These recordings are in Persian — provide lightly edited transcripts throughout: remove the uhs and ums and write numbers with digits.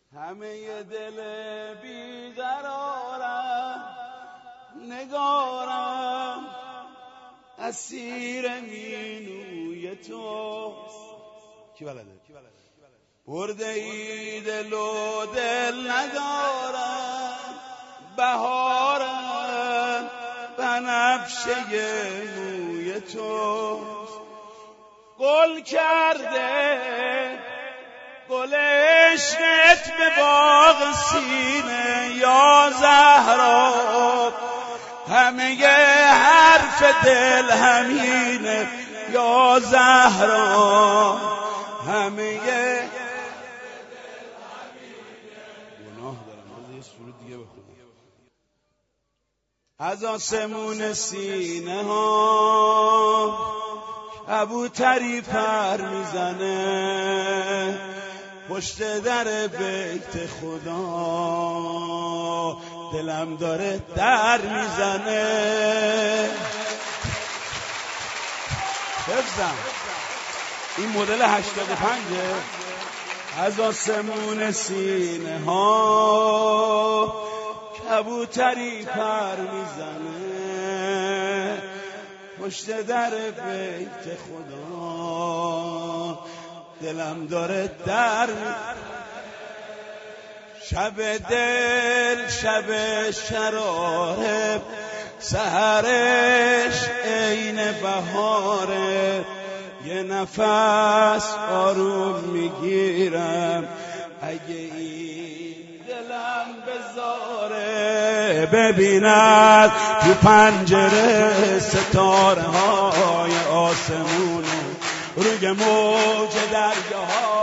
همه دل بیقرارم نگارم اسیر مینوی توست. کی بلده؟ برده ای دل و دل ندارم بهارم بنفشه موی توست. گل کرده گل عشقت به باغ سینه یا زهرا، همه حرف دل همینه یا زهرا، همه گناه دارم. یه سرود دیگه بخونم. از آسمون سینه ها کبوتری پر میزنه، پشت در بیت خدا دلم داره در میزنه. حفظم این مدل 85. از آسمون سینه ها کبوتری پر میزنه، پشت در بیت خدا دلم داره در. شب دل شب شراره، سحرش عین بهاره، یه نفس آروم میگیرم اگه این دلم بذاره، ببیند تو پنجره ستاره های آسمون روی موج دریاها،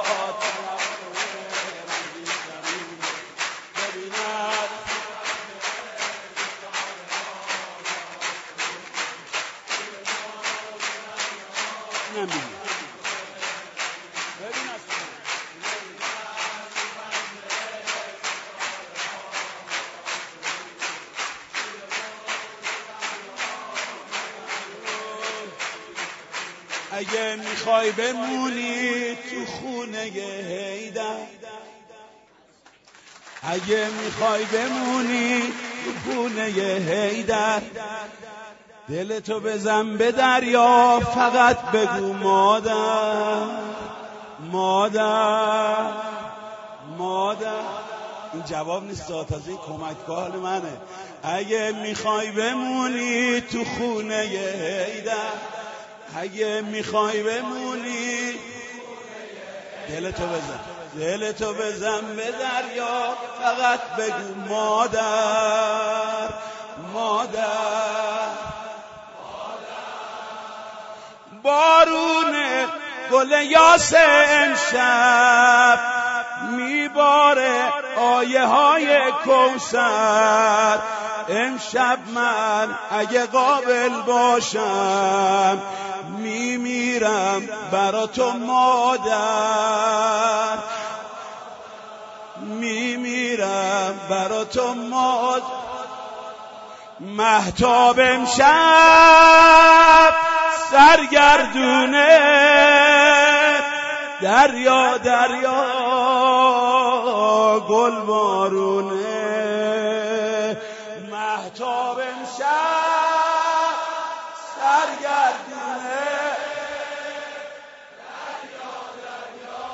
اگه میخوای بمونی تو خونه حیدر، اگه میخوای بمونی تو خونه حیدر، دلتو بزن به دریا، فقط بگو مادر مادر مادر. این جواب نیست، تازه این کمکگاه منه. اگه میخوای بمونی تو خونه حیدر، اگه میخوای بمونی دلتو بزن به دریا، فقط بگو مادر مادر. بارون گل یاس امشب میباره آیه های کوثر، امشب من اگه قابل باشم میمیرم برا تو مادر، میمیرم برا تو مادر. مهتاب امشب سرگردونه، دریا دریا گل بارونه. مهتاب امشب سرگردونه، دریا دریا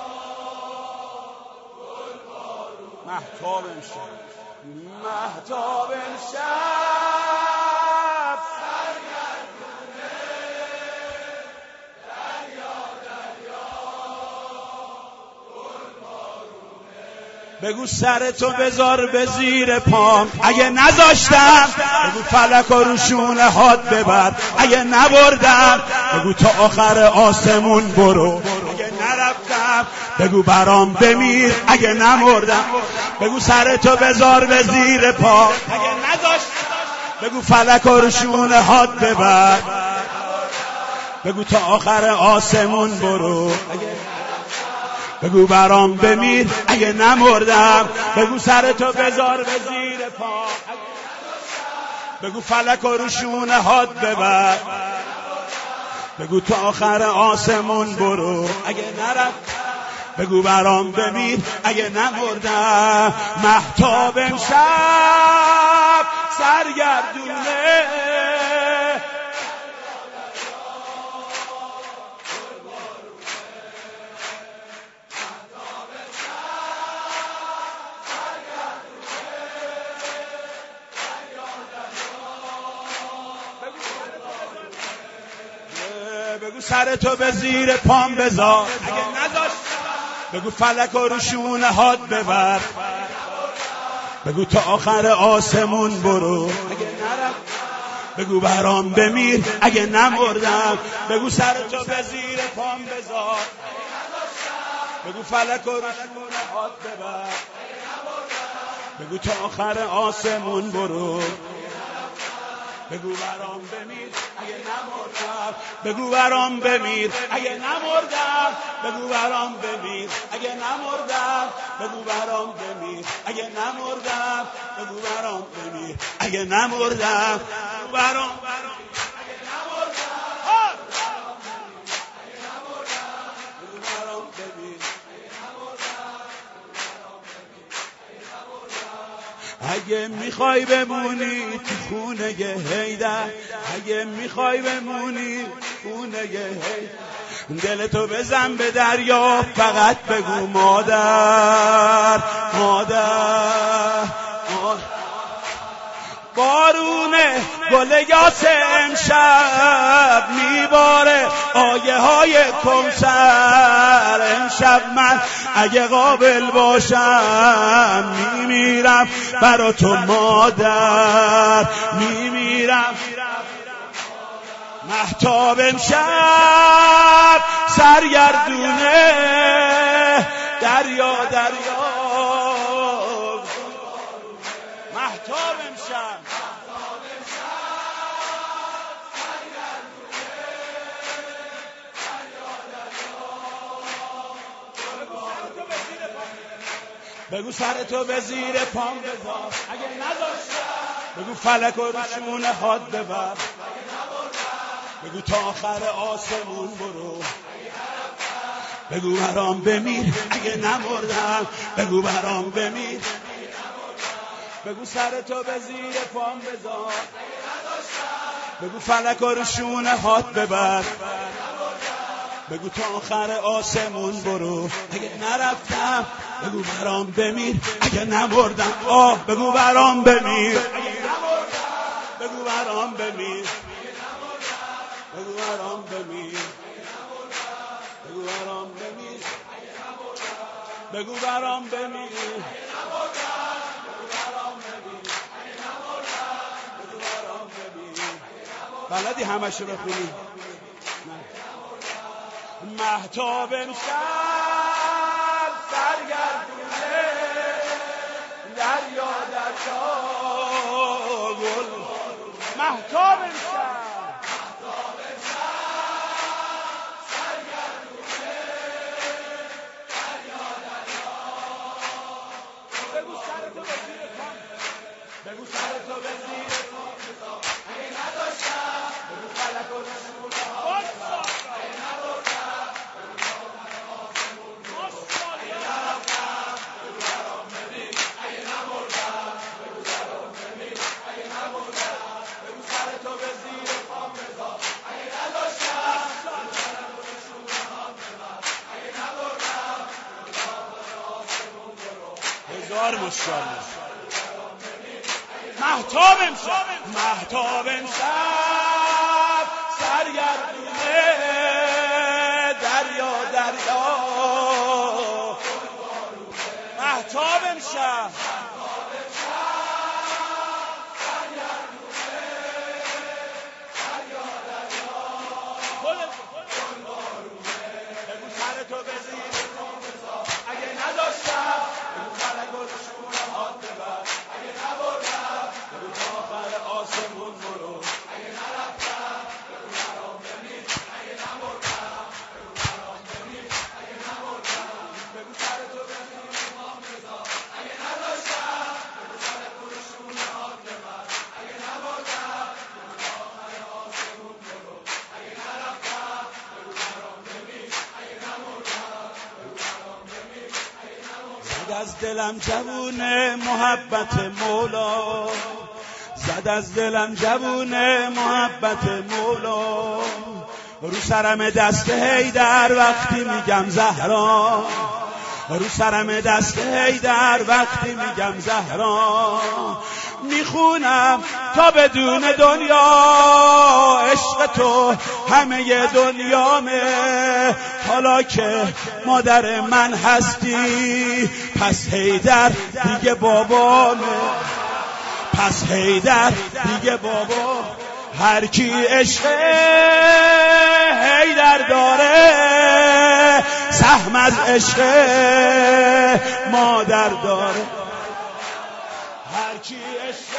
گل بارونه. مهتاب امشب بگو سرتو بذار به زیر پام، اگه نذاشتم بگو فلک رو شونه هات ببر، اگه نبردم بگو تا آخر آسمون برو، اگه نرفتم بگو برام بمیر، اگه نمردم بگو سرتو بذار به زیر پام، اگه نذاشتم بگو فلک رو شونه هات ببر، بگو تا آخر آسمون برو، بگو برام بمیر، اگه نمردم بگو سرتو بذار به زیر پا، بگو فلک رو شونه هات ببر، بگو تا آخر آسمون برو، اگه نرفت بگو برام بمیر اگه نمردم. مهتاب امشب سرگردونه، بگو سرتو به زیر پام بذار اگه نذاشت، بگو فلک رو شونه هات ببر، بگو تا آخر آسمون برو اگه نرفت، بگو برام بمیر اگه نمردم. بگو سرتو به زیر پام بذار، بگو فلک رو شونه هات ببر، بگو تا آخر آسمون برو، بگو برام بمیر اگه نمردم. بگو برام بمیر اگه نمردم. بگو برام بمیر اگه نمردم. بگو برام بمیر اگه نمردم. بگو برام بمیر اگه نمردم. بگو برام اگه نمردم. بگو برام بمیر اگه میخوای بمونی تو خونه حیدر، اگه میخوای بمونی خونه حیدر، دلتو بزن به دریا فقط بگو مادر مادر. بارونه گل یاس امشب میباره آیه های کوثر. امشب من اگه قابل باشم میمیرم برا تو مادر، میمیرم. مهتاب امشب سرگردونه، دریا دریا. مهتاب امشب بگو سرتو به زیر پام بذار اگه نذاشتم، بگو فلک رو شونه هات ببر، بگو تا آخر آسمون برو، بگو برام بمیر اگه نمردم. بگو برام بمیر، بگو سرتو به زیر پام بذار، بگو فلک رو شونه هات ببر، بگو تا آخر آسمون برو اگه نرفتم. بگو برام بمیر اگه نمردم. بگو برام بمیر اگه نمردم. بگو برام بمیر، بگو برام بمیر، بگو برام بمیر، بگو برام بمیر. بلدی همشو بخونی؟ مهتاب امشب سرگردونه، دریا دریا گل. مهتاب امشب سرگردونه، دریا دریا. بگو سرتو به زیر پام، بگو سرتو به زیر پام بذار اگه نداشتم. بگو فلک رو شونه هات ببر، اگه نبردم. اگه نرفتم. بگو برام بمیر اگه نمردم. بگو برام بمیر اگه نمردم. بگو سرتو به زیر پام بذار اگه نداشتم. بگو فلک رو شونه هات ببر، اگه نبردم. هزار مشکل. مهتاب امشب، مهتاب امشب سرگردونه، دریا دریا. مهتاب امشب بگو سرتو به زیر پام بذار اگه نداشتم. بگو فلک رو شونه هات ببر، اگه نبردم. بگو تا آخر آسمون برو اگه نرفتم. بگو برام بمیر اگه نمردم. بگو برام بمیر اگه نمردم. بگو سرتو به زیر پام بذار اگه نداشتم. زد از دلم جوونه محبت مولا، زد از دلم جوونه محبت مولا. رو سرم دست حیدر وقتی میگم زهرا، رو سرم دست حیدر وقتی میگم زهرا. میخونم تا بدون دنیا عشق تو همه دنیامه. حالا که مادر من هستی پس حیدر دیگه بابامه، پس حیدر دیگه بابا. هر کی عشق حیدر داره سهم از عشق مادر داره. هر کی عشق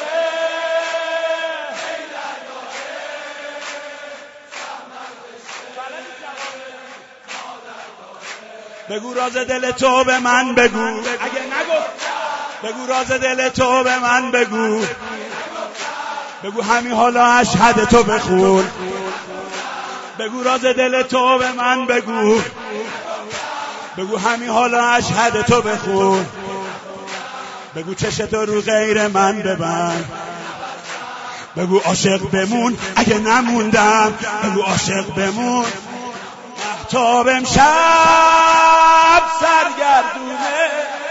حیدر داره سهم از عشق مادر داره. بگو راز دل تو به من بگو، اگه نگفت بگو راز دل تو به من بگو، بگو همین حالا اشهد تو بخون. بگو راز دل تو به من بگو، بگو همین حالا اشهد تو بخون. بگو چشتو رو غیر من ببند، بگو عاشق بمون اگه نموندم، بگو عاشق بمون. مهتاب امشب سرگردونه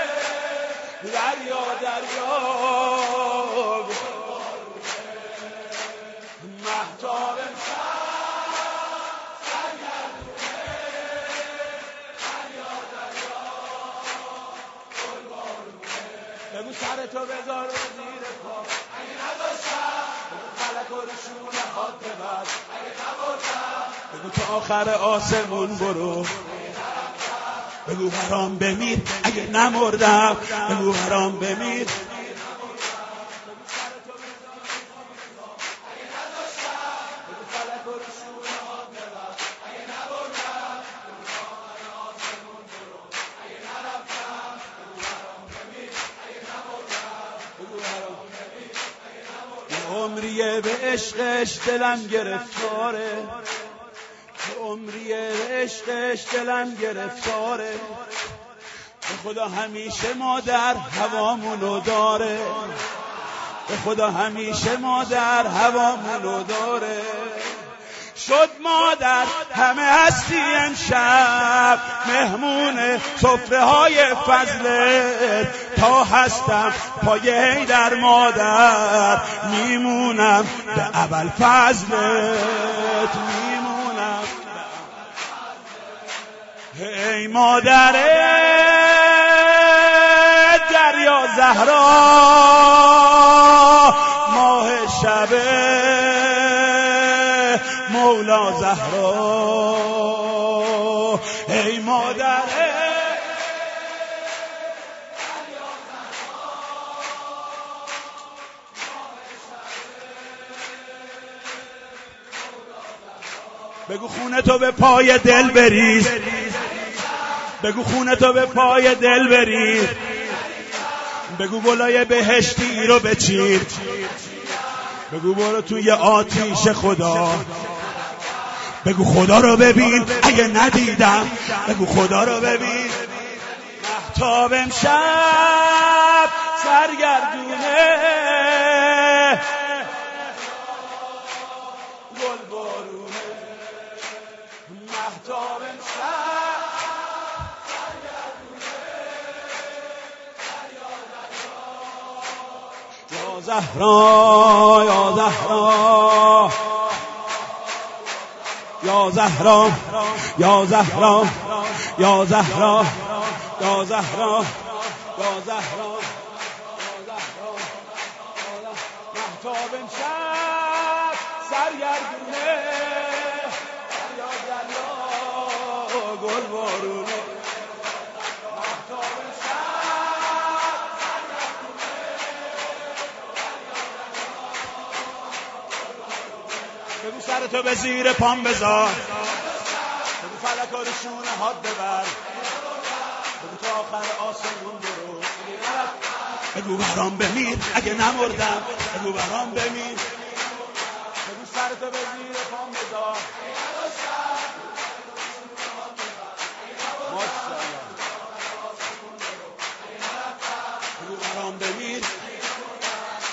دریا دریا، مهتاب امشب سرگردونه دریا دریا، بگو سرتو بذار زیر پا اگه نداشتم، بگو فلک و رشونه هات ببر اگه نبردم، بگو تا آخر آسمون برو، بگو برام بمیر اگه نمردم، بگو برام بمیر. عمریه به عشقش دلم گرفتاره، عمریه به عشقش دلم گرفتاره. به خدا همیشه مادر هوامونو داره، به خدا همیشه مادر هوامونو داره. شد مادر همه هستی امشب مهمون سفره های فضلت. تا هستم پای حیدر مادر میمونم به اول فضلت، میمونم. ای مادر دریا زهرا ماه شب مولا زهرا، ای مادر بگو خونه تو به پای دل بریز، بگو خونه تو به پای دل بریز، بگو گلای بهشتی رو بچیر، بگو برو توی آتیش خدا، بگو خدا رو ببین اگه ندیدم، بگو خدا رو ببین. مهتاب امشب سرگردونه گل بارونه، مهتاب امشب سرگردونه یا زهرا یا زهرا یا زهرا یا زهرا یا زهرا یا زهرا یا زهرا. مهتاب امشب سرگردونه دریا دریا گل بارونه، مهتاب امشب سرگردونه دریا دریا. بگو سرتو به زیر پام بذار، بگو فلک و رشونه هات ببر، بگو تا آخر آسمون برو، بگو برام بمیر اگه نمردم، بگو برام بمیر. بگو سرتو به زیر پام بذار، ماشاءالله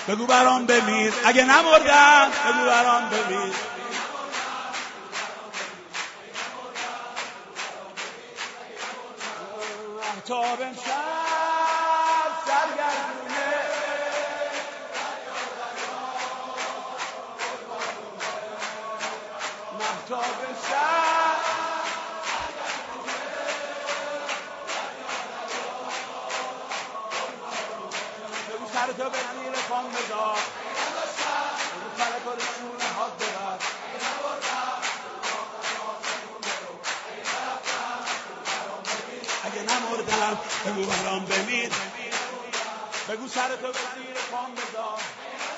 بگو برام بمیر. اگه نمردم بگو برام بمیر. مهتاب امشب سرگردونه، مهتاب امشب بگو سرتو به زیر پام بذار، بگو فلک رو شونه هات ببر. اگه نمردم بگو برام بمیر. بگو سرتو به زیر پام بذار.